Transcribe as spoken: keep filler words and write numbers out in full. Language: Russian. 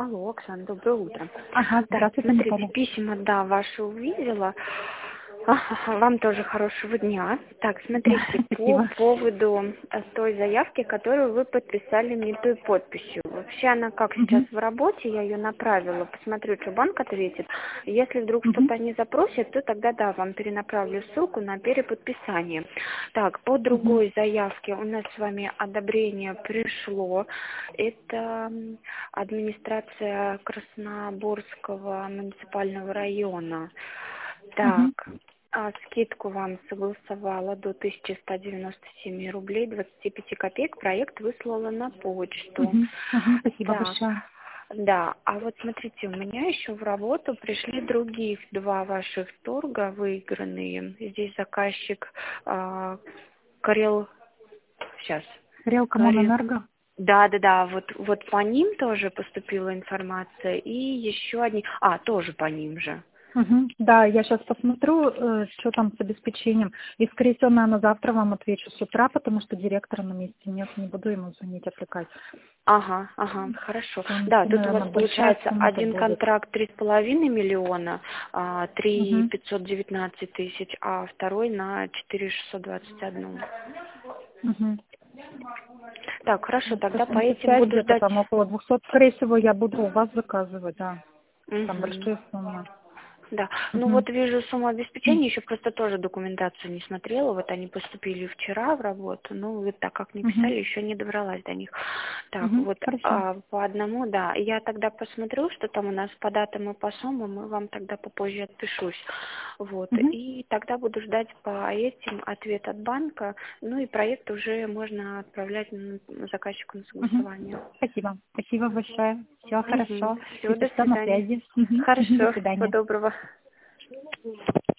Алло, Оксана, доброе утро. Ага, Так, здравствуйте, смотрите, Наталья. письма, да, ваши увидела. Ага, вам тоже хорошего дня. Так, смотрите, по Спасибо. поводу э, той заявки, которую вы подписали не той подписью. Вообще она как сейчас Мгм, в работе, я ее направила, посмотрю, что банк ответит. Если вдруг мгм, что-то они запросят, то тогда, да, вам перенаправлю ссылку на переподписание. Так, по мгм, другой заявке у нас с вами одобрение пришло. Это м, администрация Красноборского муниципального района. Так, мгм, а скидку вам согласовала до тысячи ста девяноста семи рублей двадцати пяти копеек. Проект выслала на почту. мгм, мгм. Спасибо Так, большое. да, а вот смотрите, у меня еще в работу пришли других два ваших торга выигранные. Здесь заказчик а, Карел, сейчас, Рел Карел. Коммунэнерго. Да, да, да, вот, вот по ним тоже поступила информация, и еще одни, а, тоже по ним же. Мгм. Да, я сейчас посмотрю, э, что там с обеспечением. И, скорее всего, наверное, завтра вам отвечу с утра, потому что директора на месте нет, не буду ему звонить, отвлекать. Ага, ага, хорошо. Потому Да, что, тут у вас наверное, большая получается сумма-то один будет. контракт три с половиной миллиона, а, три Угу. пятьсот девятнадцать тысяч, а второй на четыре шестьсот двадцать один. Угу. Так, хорошо, сто тогда по семьдесят этим пять буду где-то ждать. там около двухсот. Скорее всего, я буду у вас заказывать, да. Там Мгм. большие суммы. Да, ну Угу. вот вижу сумму обеспечения, еще просто тоже документацию не смотрела, вот они поступили вчера в работу, ну вот так как не Угу. писали, еще не добралась до них. Так, Угу. вот Хорошо. а, по одному, да, я тогда посмотрю, что там у нас по датам и по суммам, и вам тогда попозже отпишусь, вот, Угу. и тогда буду ждать по этим ответ от банка, ну и проект уже можно отправлять м, заказчику на Мгм. согласование. Спасибо. Спасибо большое. Все хорошо. Все, Если до что, на свидания. связи. Мгм. Мгм. До Хорошо, всего свидания. доброго.